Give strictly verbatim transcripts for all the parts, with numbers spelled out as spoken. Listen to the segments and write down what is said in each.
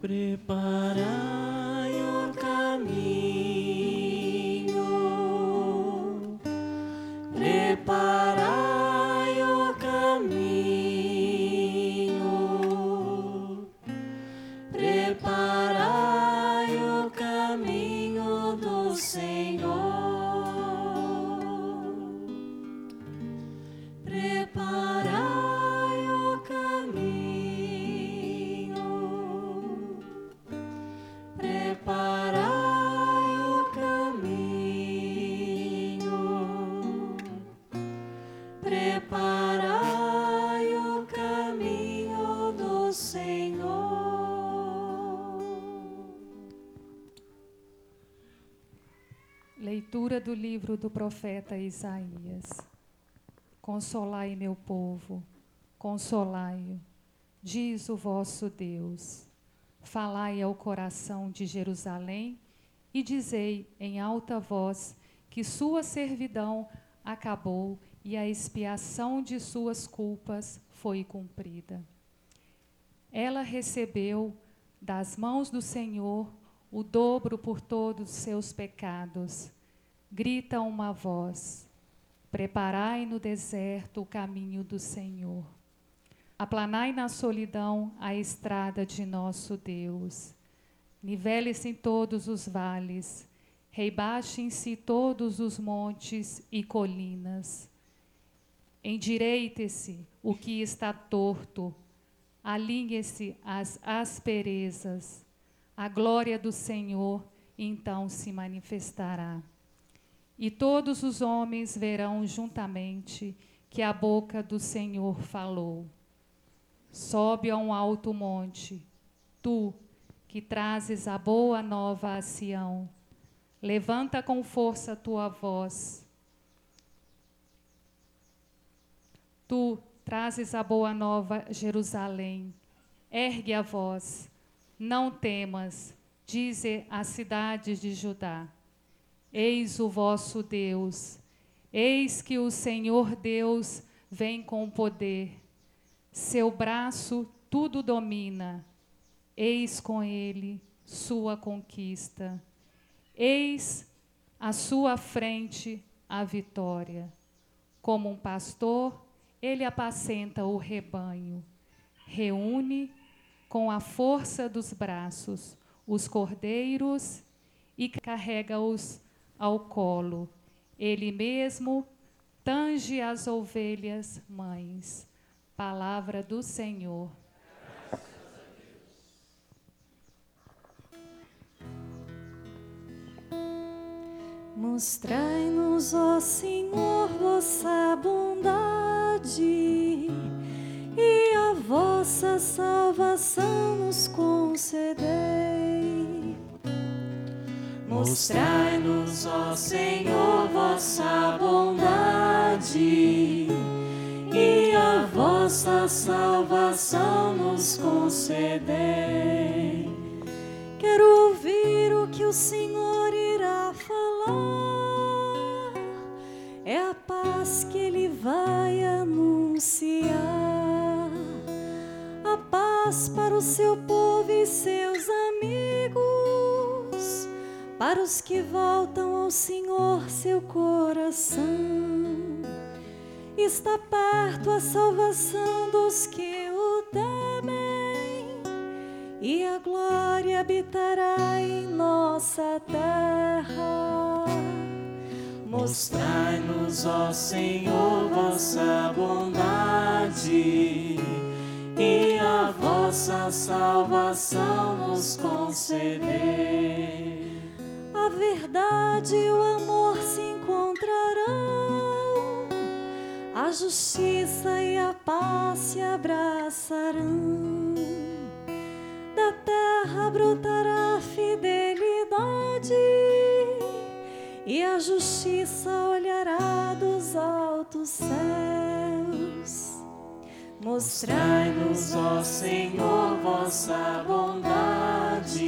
Preparai o caminho, preparai o caminho, preparai o caminho do Senhor. Preparai o caminho, preparai o caminho, preparai o caminho do Senhor. Leitura do livro do profeta Isaías. Consolai meu povo, consolai-o, diz o vosso Deus. Falai ao coração de Jerusalém e dizei em alta voz que sua servidão acabou e a expiação de suas culpas foi cumprida. Ela recebeu das mãos do Senhor o dobro por todos os seus pecados. Grita uma voz: preparai no deserto o caminho do Senhor. Aplanai na solidão a estrada de nosso Deus. Nivele-se em todos os vales, rebaixem-se todos os montes e colinas. Endireite-se o que está torto, alinhe-se as asperezas. A glória do Senhor então se manifestará. E todos os homens verão juntamente que a boca do Senhor falou. Sobe a um alto monte, tu, que trazes a boa nova a Sião. Levanta com força a tua voz. Tu trazes a boa nova a Jerusalém. Ergue a voz, não temas, dize às cidades de Judá. Eis o vosso Deus, eis que o Senhor Deus vem com poder. Seu braço tudo domina, eis com ele sua conquista. Eis à sua frente a vitória. Como um pastor, ele apacenta o rebanho. Reúne com a força dos braços os cordeiros e carrega-os ao colo. Ele mesmo tange as ovelhas mães. Palavra do Senhor. Mostrai-nos, ó Senhor, vossa bondade e a vossa salvação nos concedei. Mostrai-nos, ó Senhor, vossa bondade e a vossa salvação nos concedei. Quero ouvir o que o Senhor irá falar, é a paz que Ele vai anunciar, a paz para o seu povo e seus amigos, para os que voltam ao Senhor seu coração. Está perto a salvação dos que o temem, e a glória habitará em nossa terra. Mostrai-nos, ó Senhor, vossa bondade e a vossa salvação nos concedei. A verdade e o amor se encontrarão, a justiça e a paz se abraçarão. Da terra brotará a fidelidade e a justiça olhará dos altos céus. Mostrai-nos, ó Senhor, vossa bondade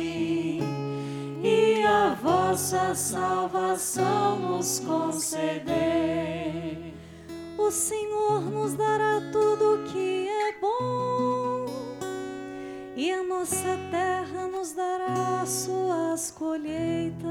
e a vossa salvação nos concedei. O Senhor nos dará tudo o que é bom e a nossa terra nos dará suas colheitas.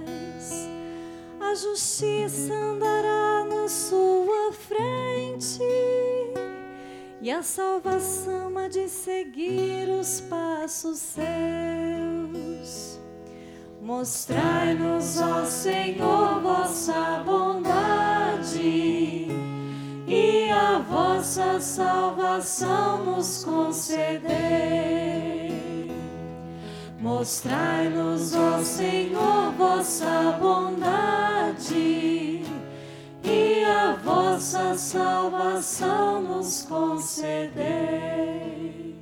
A justiça andará na sua frente, e a salvação há de seguir os passos seus. Mostrai-nos, ó Senhor, vossa bondade, e a vossa salvação nos concedei. Mostrai-nos, ó Senhor, vossa bondade, e a vossa salvação nos concedei.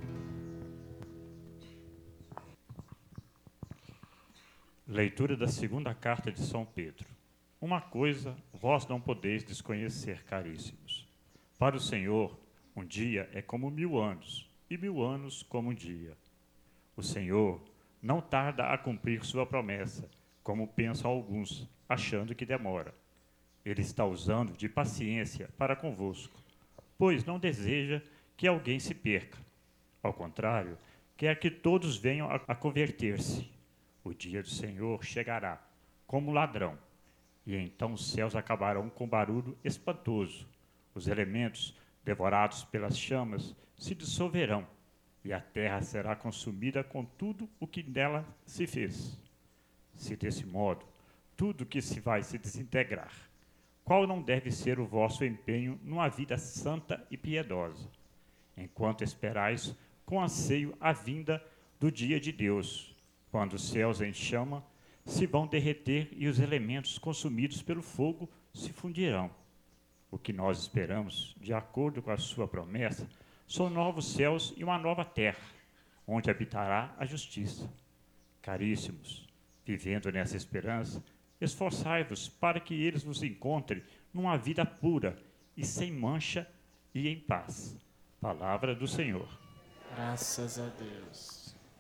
Leitura da segunda carta de São Pedro. Uma coisa vós não podeis desconhecer, caríssimos. Para o Senhor, um dia é como mil anos, e mil anos como um dia. O Senhor não tarda a cumprir sua promessa, como pensam alguns, achando que demora. Ele está usando de paciência para convosco, pois não deseja que alguém se perca. Ao contrário, quer que todos venham a, a converter-se. O dia do Senhor chegará, como ladrão, e então os céus acabarão com barulho espantoso. Os elementos, devorados pelas chamas, se dissolverão, e a terra será consumida com tudo o que nela se fez. Se desse modo, tudo que se vai se desintegrar, qual não deve ser o vosso empenho numa vida santa e piedosa, enquanto esperais com anseio a vinda do dia de Deus, quando os céus em chama se vão derreter e os elementos consumidos pelo fogo se fundirão. O que nós esperamos, de acordo com a sua promessa, são novos céus e uma nova terra, onde habitará a justiça. Caríssimos, vivendo nessa esperança, esforçai-vos para que eles vos encontrem numa vida pura e sem mancha e em paz. Palavra do Senhor. Graças a Deus.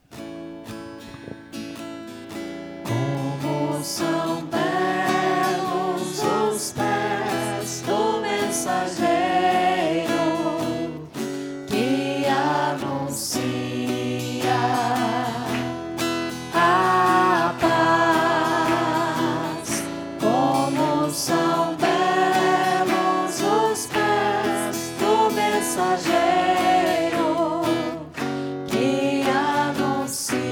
Como são belos os pés do mensageiro que anuncia a paz. Como são belos os pés do mensageiro que anuncia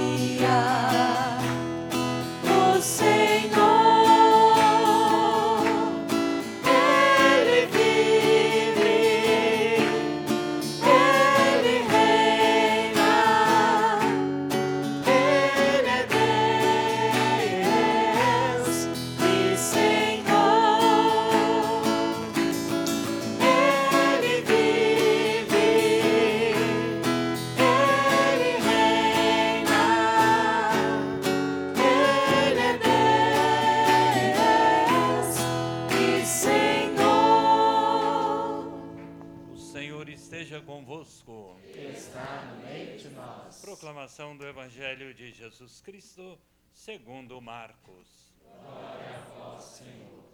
Convosco. Está no meio de nós. Proclamação do Evangelho de Jesus Cristo, segundo Marcos. Glória a vós, Senhor.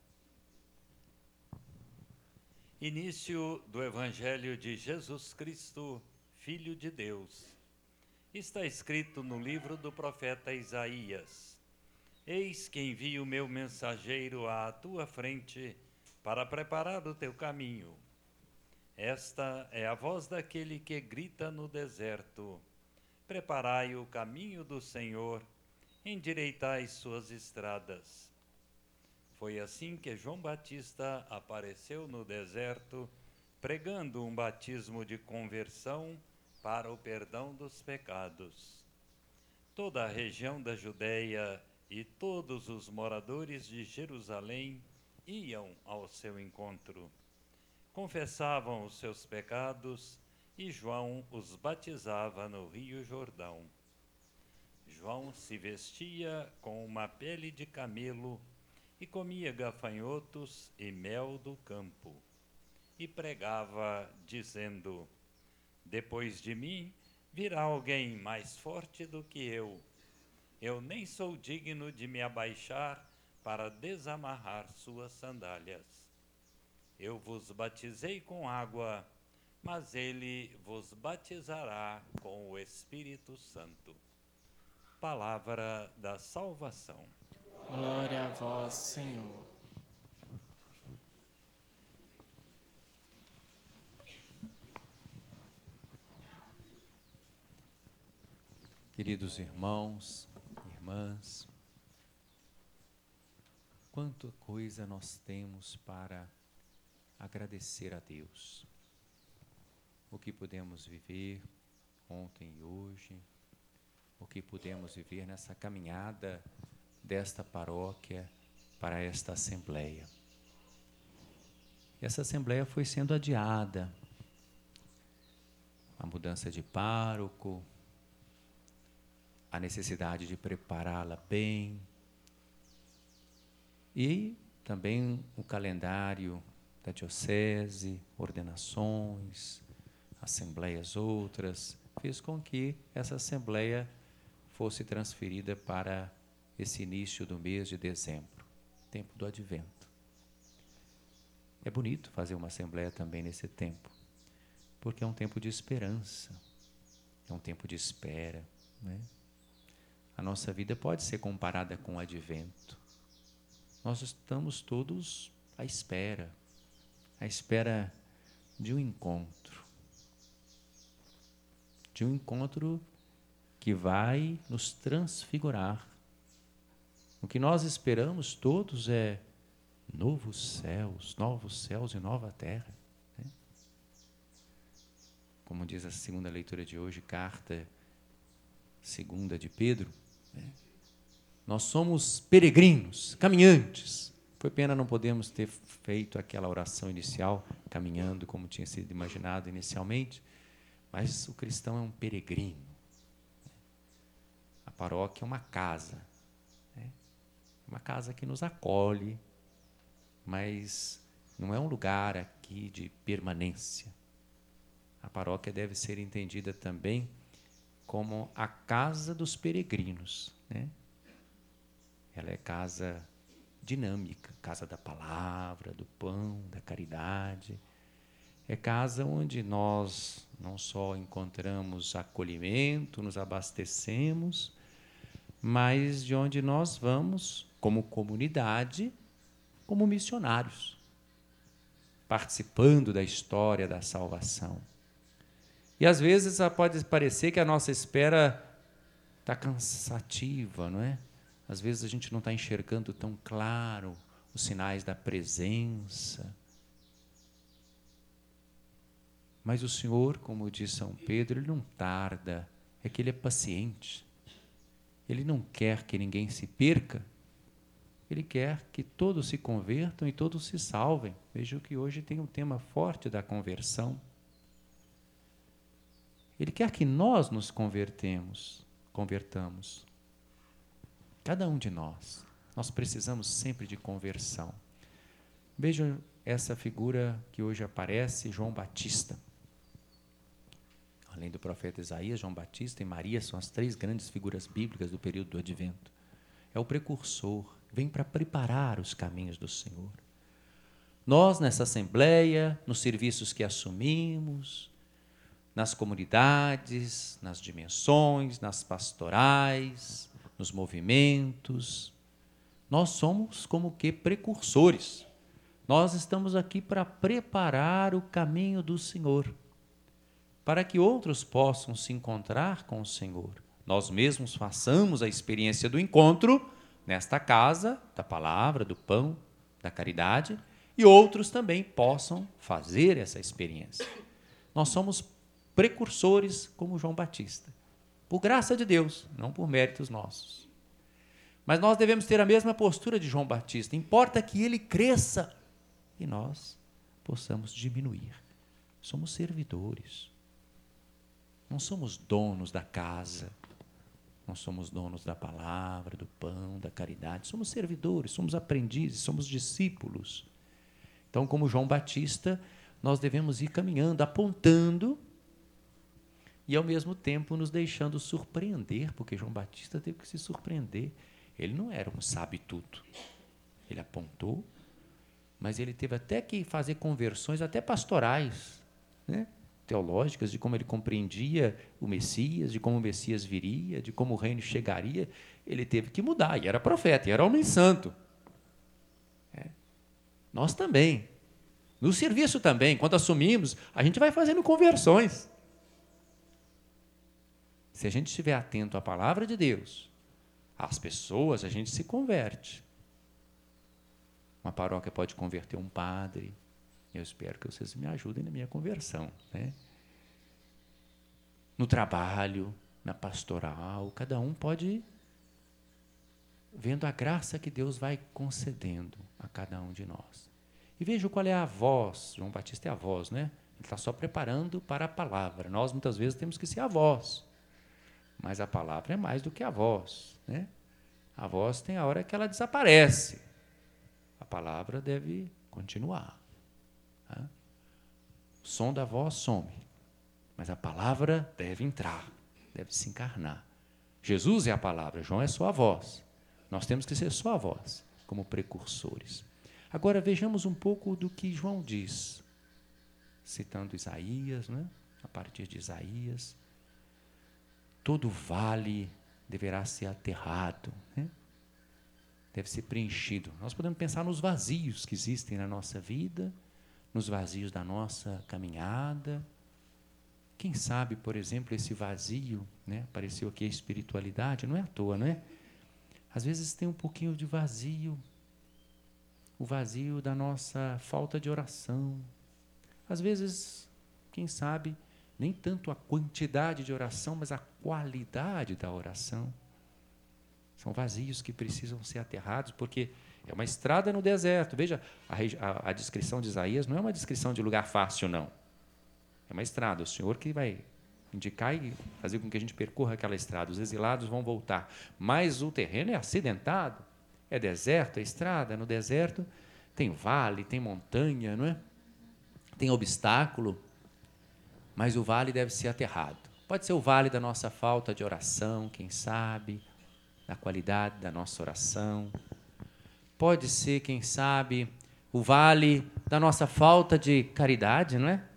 Início do Evangelho de Jesus Cristo, Filho de Deus. Está escrito no livro do profeta Isaías: Eis que envio o meu mensageiro à tua frente para preparar o teu caminho. Esta é a voz daquele que grita no deserto: preparai o caminho do Senhor, endireitai suas estradas. Foi assim que João Batista apareceu no deserto, pregando um batismo de conversão para o perdão dos pecados. Toda a região da Judeia e todos os moradores de Jerusalém iam ao seu encontro. Confessavam os seus pecados e João os batizava no Rio Jordão. João se vestia com uma pele de camelo e comia gafanhotos e mel do campo. E pregava, dizendo: Depois de mim virá alguém mais forte do que eu. Eu nem sou digno de me abaixar para desamarrar suas sandálias. Eu vos batizei com água, mas ele vos batizará com o Espírito Santo. Palavra da salvação. Glória a vós, Senhor. Queridos irmãos, irmãs, quanta coisa nós temos para agradecer a Deus. O que pudemos viver ontem e hoje, o que pudemos viver nessa caminhada desta paróquia para esta assembleia. Essa assembleia foi sendo adiada. A mudança de pároco, a necessidade de prepará-la bem e também o calendário da diocese, ordenações, assembleias outras, fez com que essa assembleia fosse transferida para esse início do mês de dezembro, tempo do Advento. É bonito fazer uma assembleia também nesse tempo, porque é um tempo de esperança, é um tempo de espera, né? A nossa vida pode ser comparada com o Advento. Nós estamos todos à espera, à espera de um encontro. De um encontro que vai nos transfigurar. O que nós esperamos todos é novos céus, novos céus e nova terra, né? Como diz a segunda leitura de hoje, carta segunda de Pedro, né? Nós somos peregrinos, caminhantes. Foi pena não podermos ter feito aquela oração inicial, caminhando como tinha sido imaginado inicialmente, mas o cristão é um peregrino. A paróquia é uma casa, né? Uma casa que nos acolhe, mas não é um lugar aqui de permanência. A paróquia deve ser entendida também como a casa dos peregrinos, né? Ela é casa dinâmica, casa da palavra, do pão, da caridade. É casa onde nós não só encontramos acolhimento, nos abastecemos, mas de onde nós vamos, como comunidade, como missionários, participando da história da salvação. E às vezes pode parecer que a nossa espera está cansativa, não é? Às vezes a gente não está enxergando tão claro os sinais da presença. Mas o Senhor, como diz São Pedro, Ele não tarda, é que Ele é paciente. Ele não quer que ninguém se perca, Ele quer que todos se convertam e todos se salvem. Veja que hoje tem um tema forte da conversão. Ele quer que nós nos convertemos, convertamos. Cada um de nós. Nós precisamos sempre de conversão. Vejam essa figura que hoje aparece, João Batista. Além do profeta Isaías, João Batista e Maria são as três grandes figuras bíblicas do período do Advento. É o precursor, vem para preparar os caminhos do Senhor. Nós, nessa assembleia, nos serviços que assumimos, nas comunidades, nas dimensões, nas pastorais, nos movimentos, nós somos como que precursores. Nós estamos aqui para preparar o caminho do Senhor, para que outros possam se encontrar com o Senhor. Nós mesmos façamos a experiência do encontro nesta casa, da palavra, do pão, da caridade, e outros também possam fazer essa experiência. Nós somos precursores como João Batista, por graça de Deus, não por méritos nossos. Mas nós devemos ter a mesma postura de João Batista. Importa que ele cresça e nós possamos diminuir. Somos servidores. Não somos donos da casa. Não somos donos da palavra, do pão, da caridade. Somos servidores, somos aprendizes, somos discípulos. Então, como João Batista, nós devemos ir caminhando, apontando e, ao mesmo tempo, nos deixando surpreender, porque João Batista teve que se surpreender. Ele não era um sabe-tudo. Ele apontou, mas ele teve até que fazer conversões, até pastorais, né? teológicas de como ele compreendia o Messias, de como o Messias viria, de como o reino chegaria, ele teve que mudar, e era profeta, e era homem santo. É. Nós também. No serviço também, quando assumimos, a gente vai fazendo conversões. Se a gente estiver atento à palavra de Deus, às pessoas, a gente se converte. Uma paróquia pode converter um padre. Eu espero que vocês me ajudem na minha conversão, né? No trabalho, na pastoral, cada um pode ir vendo a graça que Deus vai concedendo a cada um de nós. E veja qual é a voz. João Batista é a voz, né? Ele está só preparando para a palavra. Nós, muitas vezes, temos que ser a voz. Mas a palavra é mais do que a voz, né? A voz tem a hora que ela desaparece. A palavra deve continuar. Tá? O som da voz some, mas a palavra deve entrar, deve se encarnar. Jesus é a palavra, João é só a voz. Nós temos que ser só a voz, como precursores. Agora vejamos um pouco do que João diz, citando Isaías, né? A partir de Isaías. Todo vale deverá ser aterrado, né? Deve ser preenchido. Nós podemos pensar nos vazios que existem na nossa vida, nos vazios da nossa caminhada. Quem sabe, por exemplo, esse vazio, né? Apareceu aqui a espiritualidade, não é à toa, não é? Às vezes tem um pouquinho de vazio, o vazio da nossa falta de oração. Às vezes, quem sabe, nem tanto a quantidade de oração, mas a qualidade da oração. São vazios que precisam ser aterrados, porque é uma estrada no deserto. Veja, a, a, a descrição de Isaías não é uma descrição de lugar fácil, não. É uma estrada. O Senhor que vai indicar e fazer com que a gente percorra aquela estrada. Os exilados vão voltar. Mas o terreno é acidentado. É deserto, é estrada. No deserto tem vale, tem montanha, não é? Tem obstáculo. Mas o vale deve ser aterrado. Pode ser o vale da nossa falta de oração, quem sabe, da qualidade da nossa oração. Pode ser, quem sabe, o vale da nossa falta de caridade, não é?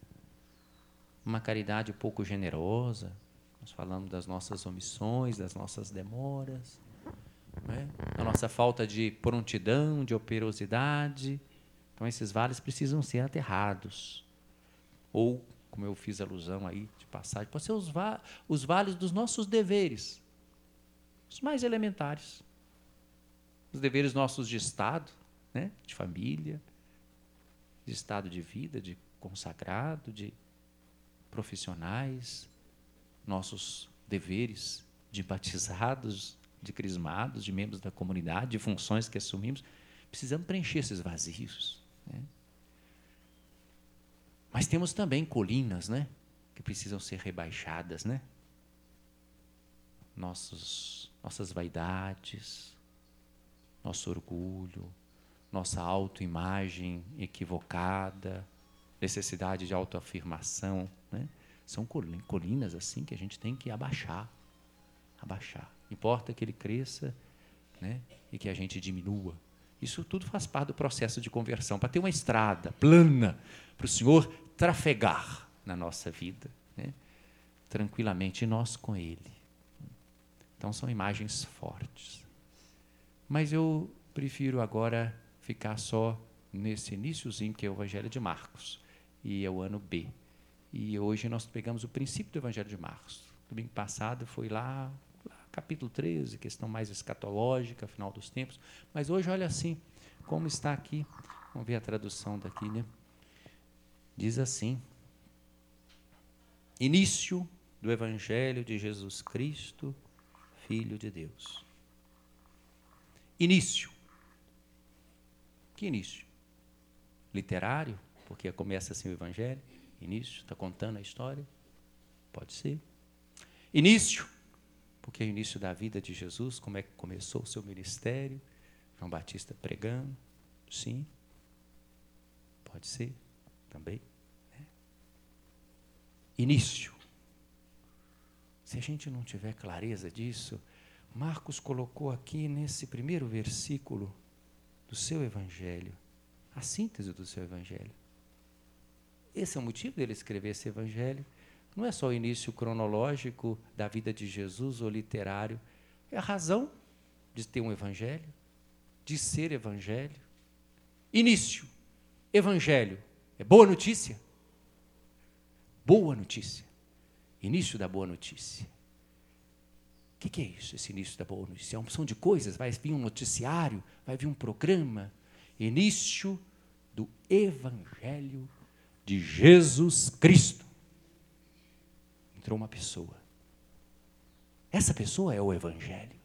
Uma caridade pouco generosa. Nós falamos das nossas omissões, das nossas demoras, não é? Da nossa falta de prontidão, de operosidade. Então, esses vales precisam ser aterrados. Ou, como eu fiz alusão aí de passagem, pode ser os, va os vales dos nossos deveres, os mais elementares. Os deveres nossos de Estado, né? De família, de estado de vida, de consagrado, de profissionais, nossos deveres de batizados, de crismados, de membros da comunidade, de funções que assumimos. Precisamos preencher esses vazios, né? Mas temos também colinas, né? Que precisam ser rebaixadas, né? Nossos, nossas vaidades, nosso orgulho, nossa autoimagem equivocada, necessidade de autoafirmação, né? São colinas assim que a gente tem que abaixar, abaixar. Importa que ele cresça, né? E que a gente diminua. Isso tudo faz parte do processo de conversão, para ter uma estrada plana, para o Senhor trafegar na nossa vida, né? Tranquilamente, e nós com Ele. Então, são imagens fortes. Mas eu prefiro agora ficar só nesse iniciozinho, que é o Evangelho de Marcos, e é o ano B. E hoje nós pegamos o princípio do Evangelho de Marcos. Domingo passado foi lá, lá capítulo treze, questão mais escatológica, final dos tempos. Mas hoje, olha assim, como está aqui. Vamos ver a tradução daqui, né? Diz assim: início do Evangelho de Jesus Cristo, Filho de Deus. Início. Que início? Literário? Porque começa assim o Evangelho. Início, está contando a história? Pode ser. Início, porque é o início da vida de Jesus, como é que começou o seu ministério. João Batista pregando. Sim. Pode ser também. Né? Início. Se a gente não tiver clareza disso, Marcos colocou aqui nesse primeiro versículo do seu Evangelho, a síntese do seu Evangelho. esse é o motivo dele escrever esse evangelho. Não é só o início cronológico da vida de Jesus ou literário, é a razão de ter um evangelho, de ser evangelho. Início, evangelho, é boa notícia. Boa notícia. Início da boa notícia. O que, que é isso, esse início da boa notícia? É uma opção de coisas, vai vir um noticiário, vai vir um programa. Início do evangelho de Jesus Cristo. Entrou uma pessoa. Essa pessoa é o evangelho.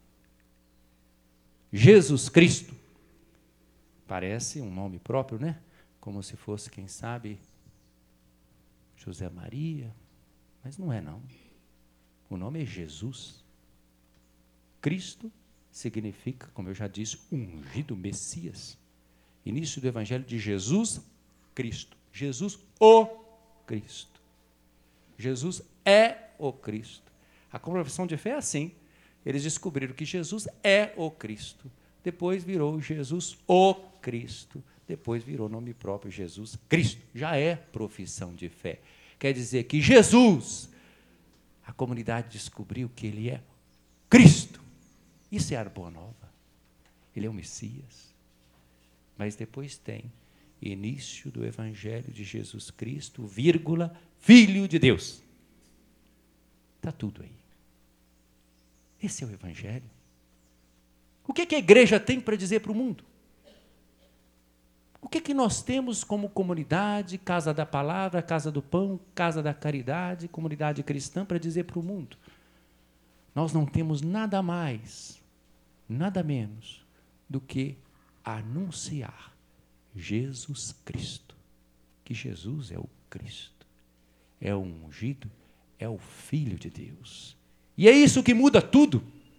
Jesus Cristo. Parece um nome próprio, né? Como se fosse, quem sabe, José Maria. Mas não é, não. O nome é Jesus. Cristo significa, como eu já disse, ungido Messias. Início do evangelho de Jesus Cristo. Jesus, o Cristo. Jesus é o Cristo. A confissão de fé é assim. Eles descobriram que Jesus é o Cristo. Depois virou Jesus o Cristo. Depois virou nome próprio, Jesus Cristo. Já é profissão de fé. Quer dizer que Jesus, a comunidade descobriu que ele é Cristo. Isso é a boa nova. Ele é o Messias. Mas depois tem início do evangelho de Jesus Cristo, vírgula, Filho de Deus. Está tudo aí. Esse é o evangelho. O que, que a igreja tem para dizer para o mundo? O que, que nós temos como comunidade, Casa da Palavra, Casa do Pão, Casa da Caridade, comunidade cristã para dizer para o mundo? Nós não temos nada mais, nada menos do que anunciar Jesus Cristo. Que Jesus é o Cristo, é o ungido, é o Filho de Deus. E é isso que muda tudo.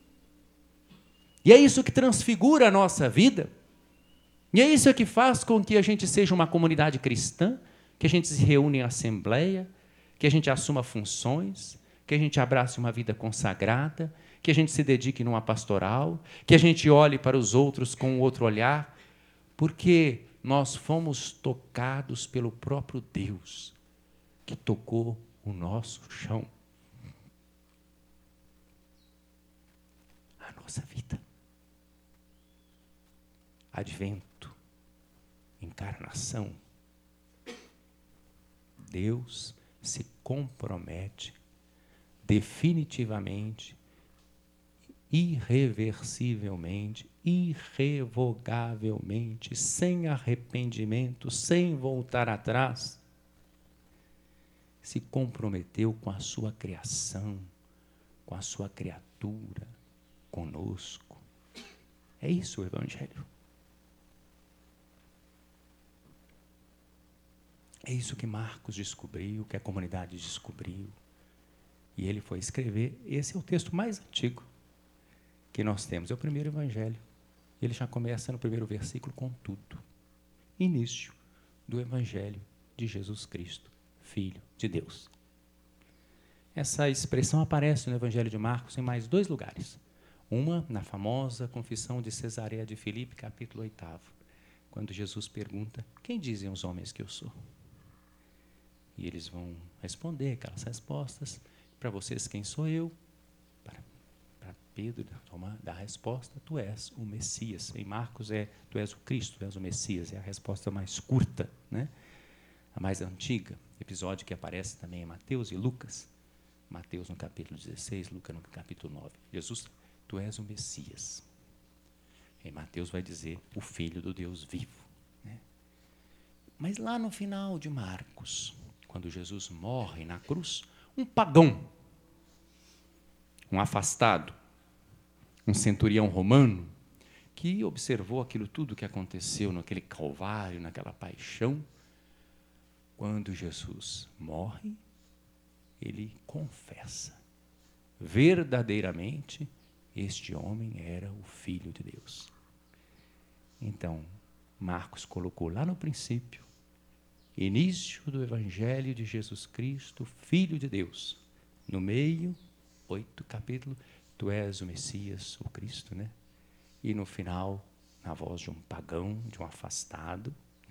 E é isso que transfigura a nossa vida. E é isso que faz com que a gente seja uma comunidade cristã, que a gente se reúne em assembleia, que a gente assuma funções, que a gente abrace uma vida consagrada, que a gente se dedique numa pastoral, que a gente olhe para os outros com outro olhar, porque nós fomos tocados pelo próprio Deus, que tocou o nosso chão. A nossa vida. Advento, encarnação. Deus se compromete definitivamente, irreversivelmente, irrevogavelmente, sem arrependimento, sem voltar atrás, se comprometeu com a sua criação, com a sua criatura, conosco. É isso o evangelho. É isso que Marcos descobriu, que a comunidade descobriu. E ele foi escrever, esse é o texto mais antigo que nós temos, é o primeiro evangelho. Ele já começa no primeiro versículo com tudo. Início do evangelho de Jesus Cristo, Filho de Deus. Essa expressão aparece no evangelho de Marcos em mais dois lugares. Uma, na famosa confissão de Cesareia de Filipe, capítulo oitavo, quando Jesus pergunta, quem dizem os homens que eu sou? E eles vão responder aquelas respostas. Para vocês, quem sou eu? Para, para Pedro tomar, dar a resposta, tu és o Messias. Em Marcos é, tu és o Cristo, tu és o Messias. É a resposta mais curta, né? A mais antiga. Episódio que aparece também em Mateus e Lucas. Mateus no capítulo dezesseis, Lucas no capítulo nove. Jesus, tu és o Messias. Em Mateus vai dizer, o Filho do Deus vivo. Né? Mas lá no final de Marcos, quando Jesus morre na cruz, um pagão, um afastado, um centurião romano, que observou aquilo tudo que aconteceu naquele calvário, naquela paixão, quando Jesus morre, ele confessa, verdadeiramente, este homem era o Filho de Deus. Então, Marcos colocou lá no princípio, início do Evangelho de Jesus Cristo, Filho de Deus. No meio, oito capítulos, tu és o Messias, o Cristo, né? E no final, na voz de um pagão, de um afastado, né?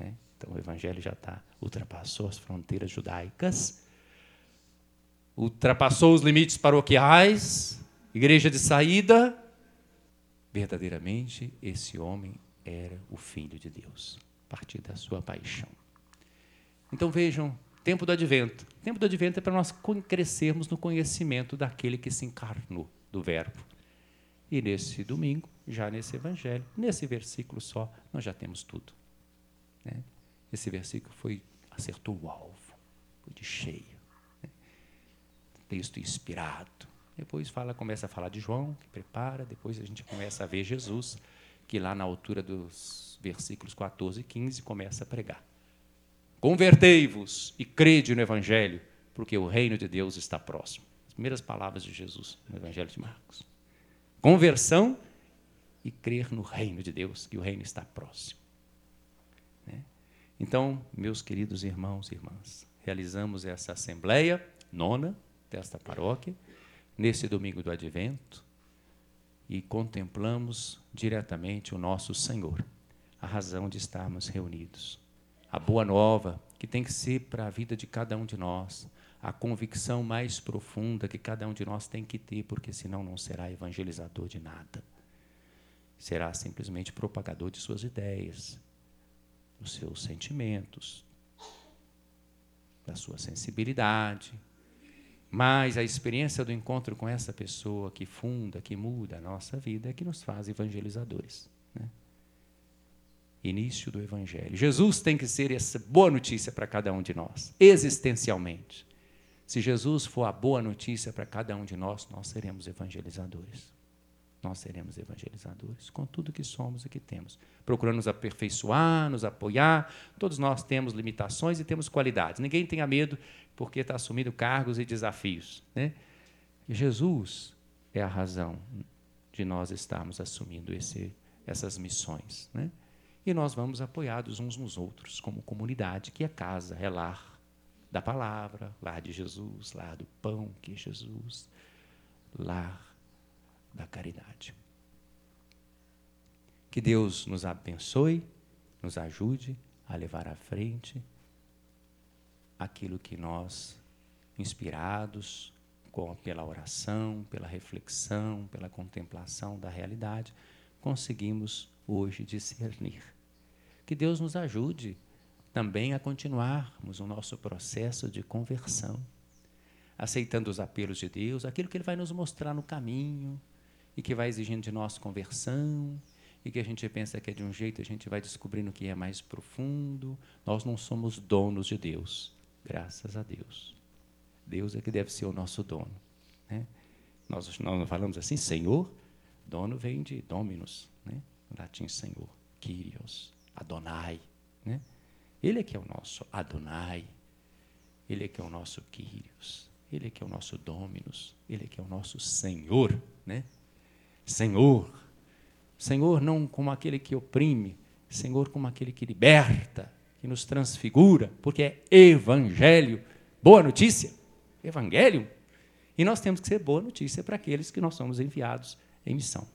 Então o evangelho já tá, ultrapassou as fronteiras judaicas, ultrapassou os limites paroquiais, igreja de saída. Verdadeiramente, esse homem era o Filho de Deus, a partir da sua paixão. Então vejam, tempo do advento. Tempo do advento é para nós crescermos no conhecimento daquele que se encarnou, do Verbo. E nesse domingo, já nesse evangelho, nesse versículo só, nós já temos tudo. Né? Esse versículo foi, acertou o alvo, foi de cheio. Né? Texto inspirado. Depois fala, começa a falar de João, que prepara, depois a gente começa a ver Jesus, que lá na altura dos versículos quatorze e quinze começa a pregar. Convertei-vos e crede no evangelho, porque o reino de Deus está próximo. As primeiras palavras de Jesus no evangelho de Marcos. Conversão e crer no reino de Deus, que o reino está próximo. Né? Então, meus queridos irmãos e irmãs, realizamos essa assembleia nona desta paróquia, nesse domingo do Advento, e contemplamos diretamente o nosso Senhor, a razão de estarmos reunidos. A boa nova, que tem que ser para a vida de cada um de nós, a convicção mais profunda que cada um de nós tem que ter, porque senão não será evangelizador de nada. Será simplesmente propagador de suas ideias, dos seus sentimentos, da sua sensibilidade. Mas a experiência do encontro com essa pessoa que funda, que muda a nossa vida, é que nos faz evangelizadores. Né? Início do Evangelho. Jesus tem que ser essa boa notícia para cada um de nós, existencialmente. Se Jesus for a boa notícia para cada um de nós, nós seremos evangelizadores. Nós seremos evangelizadores com tudo que somos e que temos. Procurando nos aperfeiçoar, nos apoiar. Todos nós temos limitações e temos qualidades. Ninguém tenha medo porque está assumindo cargos e desafios. Né? Jesus é a razão de nós estarmos assumindo esse, essas missões. Né? E nós vamos apoiados uns nos outros, como comunidade, que é casa, é lar da palavra, lar de Jesus, lar do pão, que é Jesus, lar da caridade. Que Deus nos abençoe, nos ajude a levar à frente aquilo que nós, inspirados com, pela oração, pela reflexão, pela contemplação da realidade, conseguimos hoje discernir. Que Deus nos ajude também a continuarmos o nosso processo de conversão, aceitando os apelos de Deus, aquilo que Ele vai nos mostrar no caminho, e que vai exigindo de nós conversão, e que a gente pensa que é de um jeito, a gente vai descobrindo que é mais profundo. Nós não somos donos de Deus, graças a Deus. Deus é que deve ser o nosso dono. Né? Nós, nós falamos assim, Senhor, dono vem de Dominus, né? No latim Senhor, Kyrios, Adonai. Né? Ele é que é o nosso Adonai, Ele é que é o nosso Kyrios, Ele é que é o nosso Dominus, Ele é que é o nosso Senhor. Né? Senhor, Senhor não como aquele que oprime, Senhor como aquele que liberta, que nos transfigura, porque é evangelho, boa notícia, evangelho. E nós temos que ser boa notícia para aqueles que nós somos enviados em missão.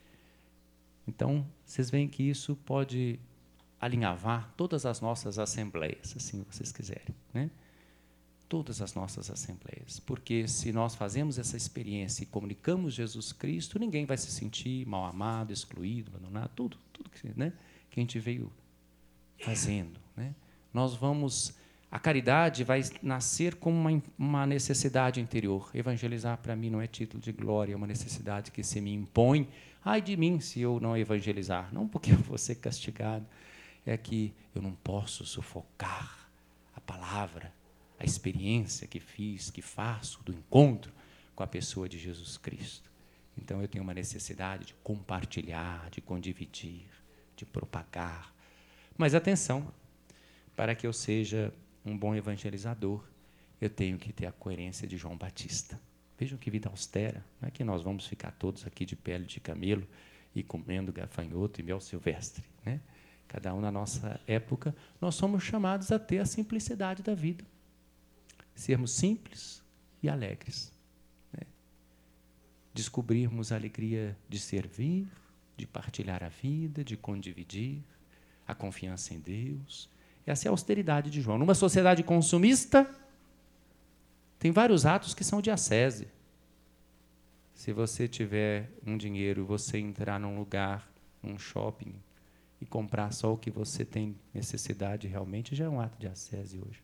Então, vocês veem que isso pode alinhavar todas as nossas assembleias, assim vocês quiserem, né? Todas as nossas assembleias, porque se nós fazemos essa experiência e comunicamos Jesus Cristo, ninguém vai se sentir mal amado, excluído, abandonado, tudo, tudo que, né, que a gente veio fazendo. Né? Nós vamos, a caridade vai nascer como uma, uma necessidade interior. Evangelizar para mim não é título de glória, é uma necessidade que se me impõe. Ai de mim se eu não evangelizar, não porque eu vou ser castigado, é que eu não posso sufocar a palavra, a experiência que fiz, que faço do encontro com a pessoa de Jesus Cristo. Então, eu tenho uma necessidade de compartilhar, de condividir, de propagar. Mas, atenção, para que eu seja um bom evangelizador, eu tenho que ter a coerência de João Batista. Vejam que vida austera. Não é que nós vamos ficar todos aqui de pele de camelo e comendo gafanhoto e mel silvestre. Né? Cada um na nossa época, nós somos chamados a ter a simplicidade da vida. Sermos simples e alegres. Né? Descobrirmos a alegria de servir, de partilhar a vida, de condividir, a confiança em Deus Essa é a austeridade de João. Numa sociedade consumista, tem vários atos que são de ascese. Se você tiver um dinheiro, você entrar num lugar, num shopping, e comprar só o que você tem necessidade realmente, já é um ato de ascese hoje.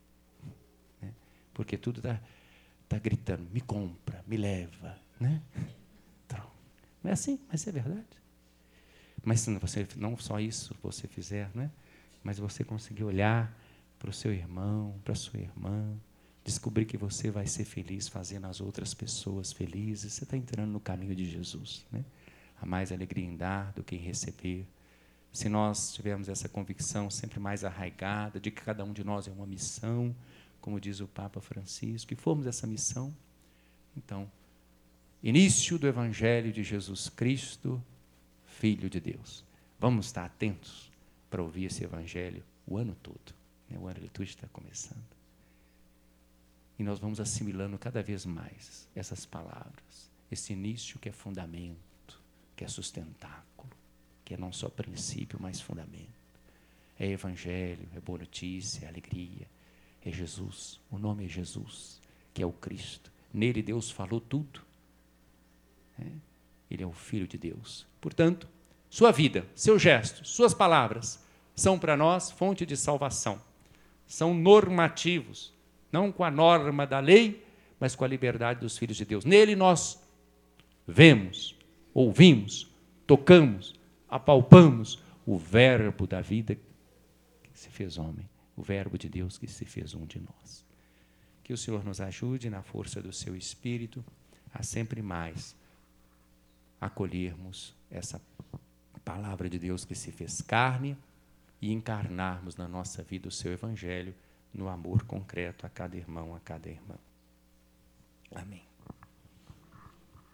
Né? Porque tudo está tá gritando, me compra, me leva. Né? Não é assim, mas é verdade. Mas se você, não só isso você fizer, não é? Mas você conseguir olhar para o seu irmão, para a sua irmã, descobrir que você vai ser feliz fazendo as outras pessoas felizes, você está entrando no caminho de Jesus. Né? Há mais alegria em dar do que em receber. Se nós tivermos essa convicção sempre mais arraigada de que cada um de nós é uma missão, como diz o Papa Francisco, e formos essa missão, então, início do Evangelho de Jesus Cristo, Filho de Deus. Vamos estar atentos para ouvir esse Evangelho o ano todo. Né? O ano litúrgico está começando. E nós vamos assimilando cada vez mais essas palavras, esse início que é fundamento, que é sustentáculo, que é não só princípio, mas fundamento. É Evangelho, é boa notícia, é alegria, é Jesus. O nome é Jesus, que é o Cristo. Nele Deus falou tudo. É. Ele é o Filho de Deus. Portanto, sua vida, seus gestos, suas palavras são para nós fonte de salvação. São normativos, não com a norma da lei, mas com a liberdade dos filhos de Deus. Nele nós vemos, ouvimos, tocamos, apalpamos o verbo da vida que se fez homem, o verbo de Deus que se fez um de nós. Que o Senhor nos ajude, na força do seu Espírito, a sempre mais acolhermos essa palavra de Deus que se fez carne e encarnarmos na nossa vida o seu Evangelho no amor concreto a cada irmão, a cada irmã. Amém.